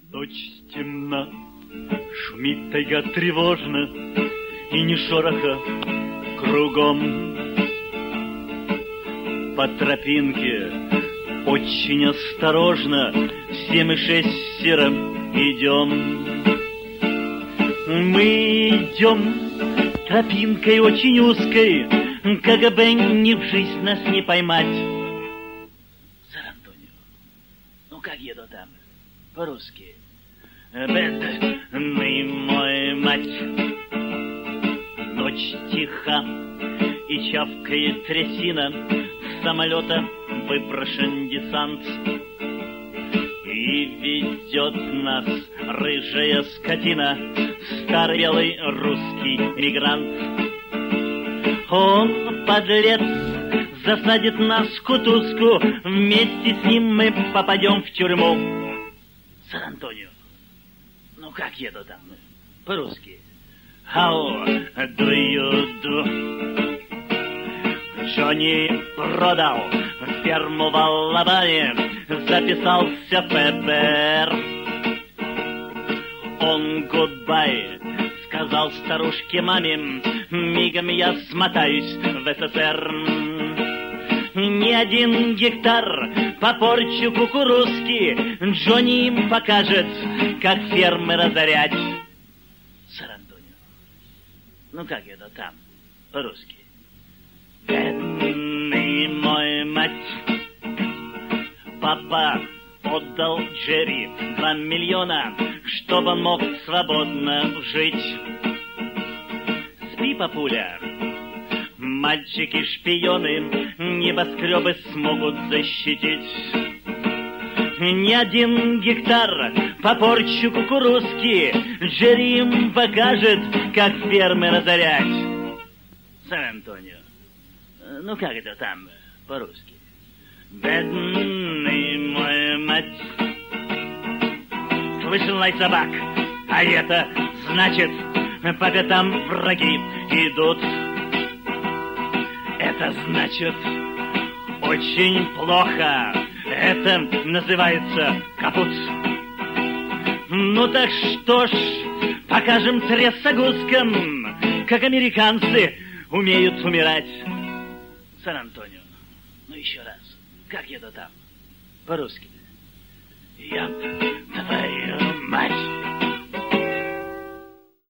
Ночь темна, шумит тайга тревожно, и ни шороха кругом. По тропинке очень осторожно все мы шестером идем. Мы идем тропинкой очень узкой, КГБ ни в жизнь нас не поймать. Сэр Антонио, ну как еду там? По-русски. Бедный мой мать. Ночь тиха и чавкает трясина, с самолета выброшен десант. И ведет нас рыжая скотина, старый белый русский мигрант. Он, подлец, засадит нас в кутузку, вместе с ним мы попадем в тюрьму. Сэр Антонио, ну как еду там? По-русски. How do you do? Джонни продал ферму в Алабаме, записался в ФБР. Он гудбай сказал старушке маме, мигом я смотаюсь в СССР. Ни один гектар попорчу кукурузки, Джонни им покажет, как фермы разорять. Сэр Антонио, ну как это там, по-русски? Бедный мой мать. Папа отдал Джерри 2 миллиона, чтобы он мог свободно жить. Спи, папуля, мальчики-шпионы небоскребы смогут защитить. Ни один гектар попорчу кукурузки, Джерри им покажет, как фермы разорять. Сэр Антонио, ну как это там по-русски? Бедный мой мать. Слышал лай собак, а это значит, по пятам враги идут. Это значит очень плохо. Это называется капут. Ну так что ж, покажем трясогузкам, как американцы умеют умирать. Сэр Антонио, ну еще раз, как еду там? По-русски. Ёб твою мать.